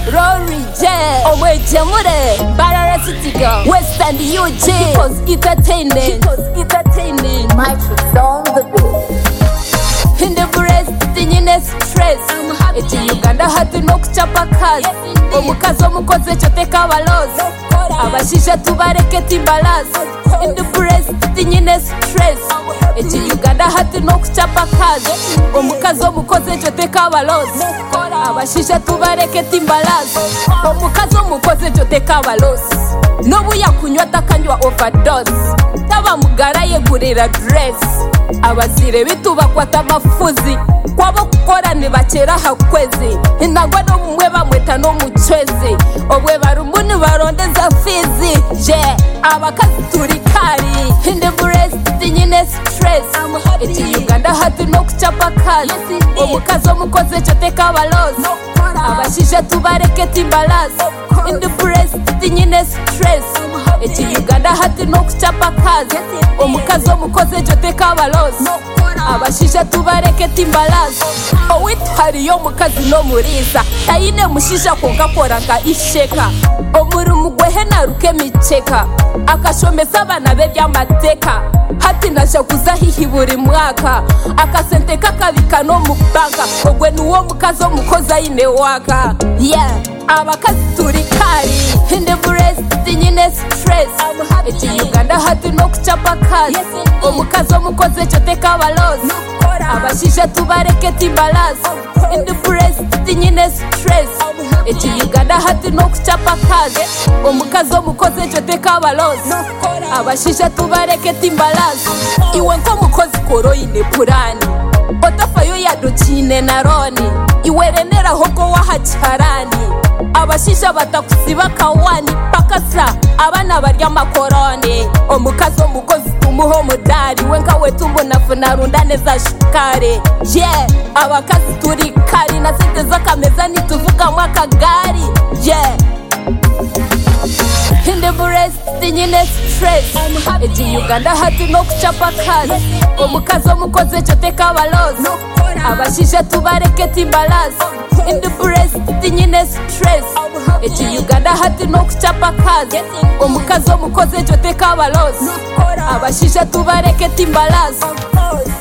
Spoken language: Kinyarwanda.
Rory J Omwejamure Barara City Girl West and UG Chicos entertaining Microphone on the beat. In the breast nyine stress eti Uganda hatu no kuchapa kazi omukazi omukoze cyoteka abalozi abashije tubareke timbalazi. In the breast nyine stress eti Uganda hatu no kuchapa kazi omukazi omukoze cyoteka abalozi abashije tubareke timbalazi. Omukazi omukoze cyoteka abalozi nobu yakunywa takanywa overdose taba mugara yegurira dress abazire bitubakwata amafuzi kwabo kukora nibakera hakwezi inagwa no mumwe bamweta no mucwezi obwe barumuni barondeza fizi je abakazi turi kari in the breast nyine stress eti Uganda hatu no kuchapa kazi omukazi omukoze cyoteka abalozi abashije tubareke timbalazi. In the breast nyine stress eti Uganda hatu no kuchapa kazi omukazi omukoze cyoteka abalozi abashije tubareke timbalazi. Owitwari yo mukazi no muriza tayine mushisha kongakora nka isheka omuri mugwehe naruke micheka akashomesa abana be byamateka hati naje kuzahihi buri mwaka akasenteka kabika no mubanka ogwe nuwo mukazi omukoza ine waka yeah abakazi turi kari in the breast nyine stress eti Uganda hatu no kuchapa kazi omukazi omukoze cyoteka abalozi abashije tubareke timbalazi. In the breast nyine stress eti Uganda hatu no kuchapa kazi omukazi omukoze cyoteka abalozi abashije tubareke timbalazi. Iwe nko mukozi koro ine purani otafayo yadukine na roni iwerenera hoko wahacarani abashisha batakusiba kawani pakasa abana barya makorone omukazi omukozi tumuho mudari wenka wetumbo nafuna rundane za shukare yeah abakazi turi kari na sente zakameza nituvuga mwaka gari yeah. In the breast nyine stress eti Uganda hatu no kuchapa kazi omukazi omukoze cyoteka abalozi abashije tubareke timbalazi. In the breast nyine stress eti Uganda hatu no kuchapa kazi omukazi omukoze cyoteka abalozi abashije tubareke timbalazi.